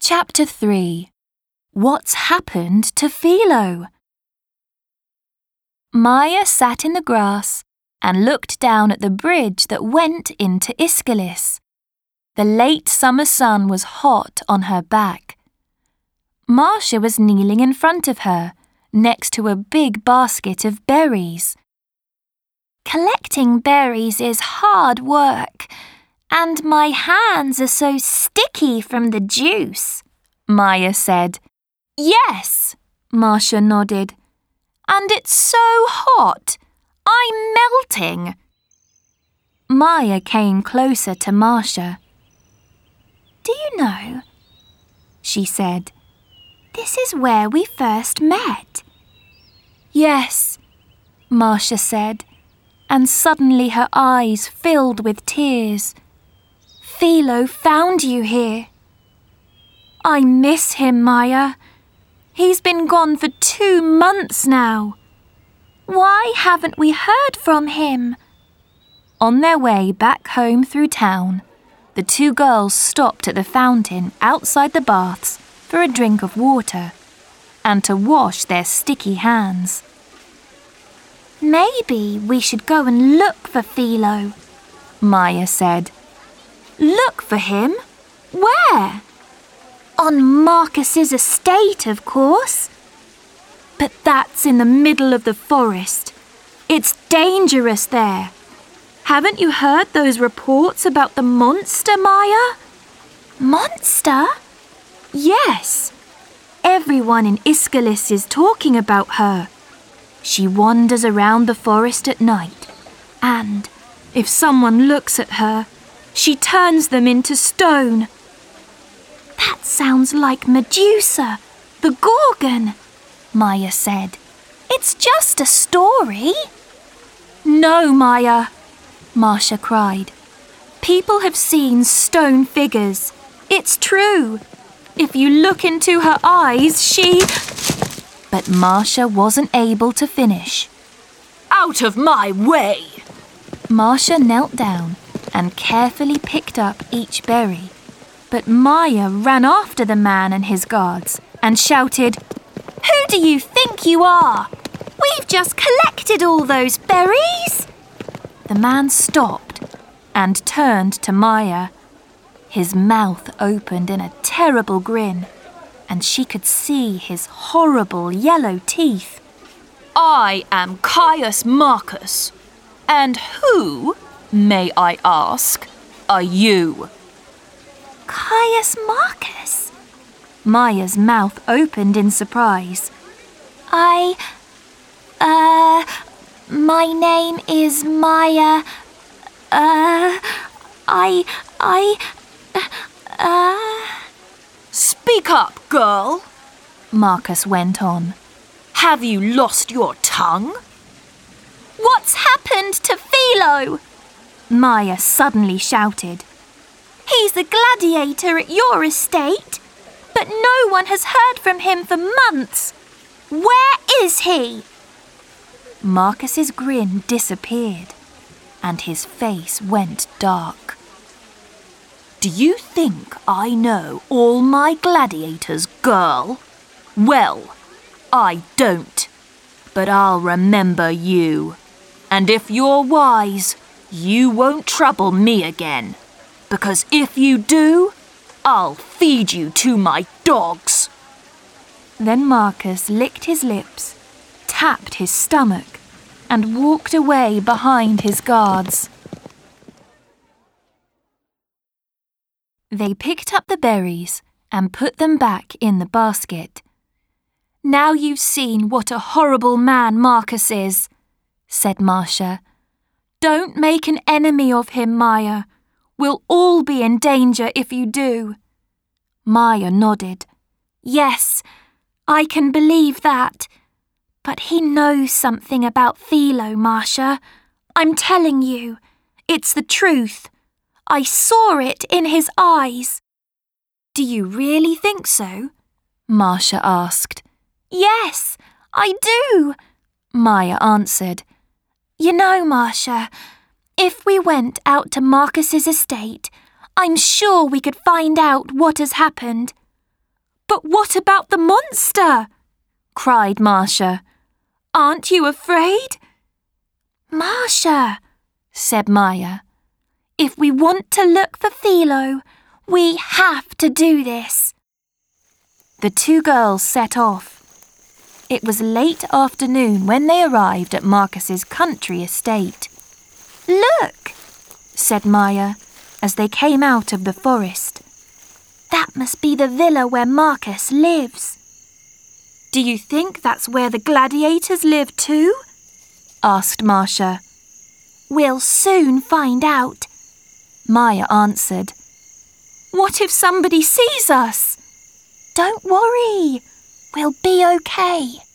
Chapter 3. What's happened to Philo? Maya sat in the grass and looked down at the bridge that went into Ischylus. The late summer sun was hot on her back. Marcia was kneeling in front of her, next to a big basket of berries. "Collecting berries is hard work, and my hands are so sticky from the juice," Maya said. "Yes," Marcia nodded. "And it's so hot. I'm melting." Maya came closer to Marcia. "Do you know," she said, "this is where we first met?" "Yes," Marcia said, and suddenly her eyes filled with tears. "Philo found you here." "I miss him, Maya. He's been gone for 2 months now. Why haven't we heard from him?" On their way back home through town, the 2 girls stopped at the fountain outside the baths for a drink of water and to wash their sticky hands. "Maybe we should go and look for Philo," Maya said. "Look for him? Where?" "On Marcus's estate, of course." "But that's in the middle of the forest. It's dangerous there. Haven't you heard those reports about the monster, Maya?" "Monster?" "Yes. Everyone in Ischylus is talking about her. She wanders around the forest at night, and if someone looks at her, she turns them into stone." "That sounds like Medusa, the Gorgon," Maya said. "It's just a story." "No, Maya," Marcia cried. "People have seen stone figures. It's true. If you look into her eyes, she—" But Marcia wasn't able to finish. "Out of my way!" Marcia knelt down and carefully picked up each berry. But Maya ran after the man and his guards and shouted, "Who do you think you are? We've just collected all those berries!" The man stopped and turned to Maya. His mouth opened in a terrible grin, and she could see his horrible yellow teeth. "I am Caius Marcus. And who, may I ask, are you?" "Caius Marcus?" Maya's mouth opened in surprise. My name is Maya. Speak up, girl," Marcus went on. "Have you lost your tongue?" "What's happened to Philo?" Maya suddenly shouted. "He's the gladiator at your estate, but no one has heard from him for months. Where is he?" Marcus's grin disappeared, and his face went dark. "Do you think I know all my gladiators, girl? Well, I don't, but I'll remember you. And if you're wise, you won't trouble me again, because if you do, I'll feed you to my dogs." Then Marcus licked his lips, tapped his stomach, and walked away behind his guards. They picked up the berries and put them back in the basket. "Now you've seen what a horrible man Marcus is," said Marcia. "Don't make an enemy of him, Maya. We'll all be in danger if you do." Maya nodded. "Yes, I can believe that. But he knows something about Philo, Marcia. I'm telling you, it's the truth. I saw it in his eyes." "Do you really think so?" Marcia asked. "Yes, I do," Maya answered. "You know, Marcia, if we went out to Marcus's estate, I'm sure we could find out what has happened. But what about the monster? Cried Marcia. Aren't you afraid? Marcia, said Maya, if we want to look for Philo, we have to do this. The two girls set off. It was late afternoon when they arrived at Marcus's country estate. Look, said Maya, as they came out of the forest. That must be the villa where Marcus lives. Do you think that's where the gladiators live too? Asked Marcia. We'll soon find out, Maya answered. What if somebody sees us? Don't worry, we'll be okay.